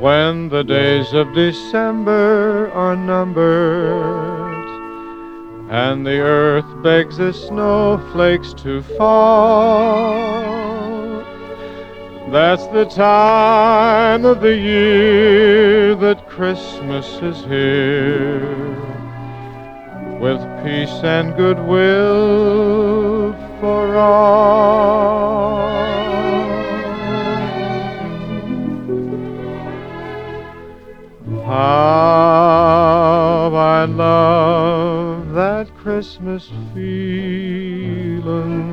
when the days of December are numbered, and the earth begs the snowflakes to fall. That's the time of the year that Christmas is here, with peace and goodwill for all. How I love that Christmas feeling.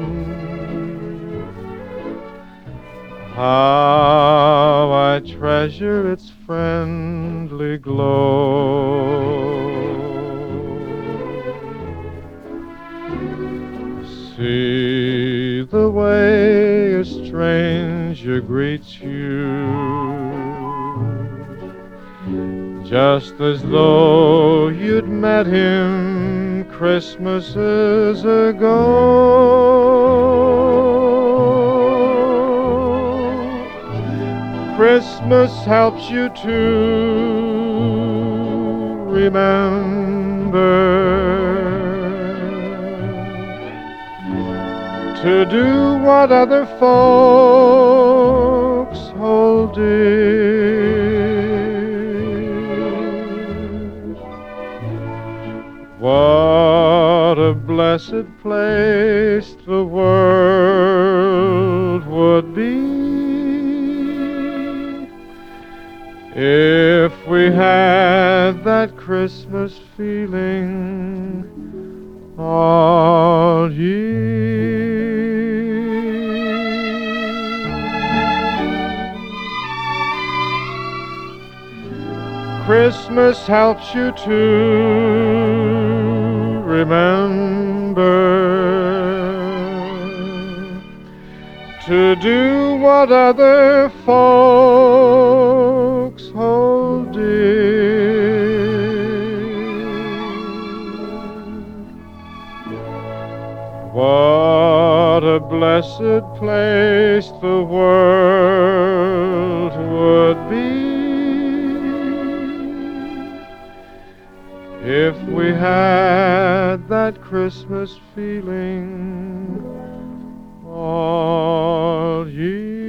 How I treasure its friendly glow. See the way a stranger greets you, just as though you'd met him Christmases ago. Christmas helps you to remember, to do what other folks hold dear. What a blessed place the world would be if we had that Christmas feeling all year. Christmas helps you to remember, to do what other folks hold dear. What a blessed place the world would be if we had that Christmas feeling all year.